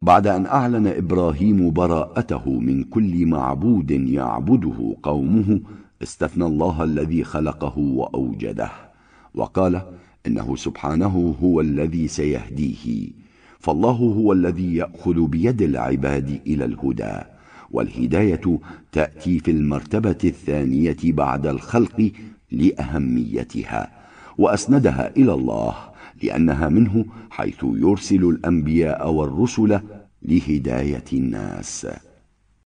بعد أن أعلن إبراهيم براءته من كل معبود يعبده قومه، استثنى الله الذي خلقه وأوجده، وقال إنه سبحانه هو الذي سيهديه. فالله هو الذي يأخذ بيد العباد إلى الهدى، والهداية تأتي في المرتبة الثانية بعد الخلق لأهميتها، وأسندها إلى الله لأنها منه، حيث يرسل الأنبياء والرسل لهداية الناس.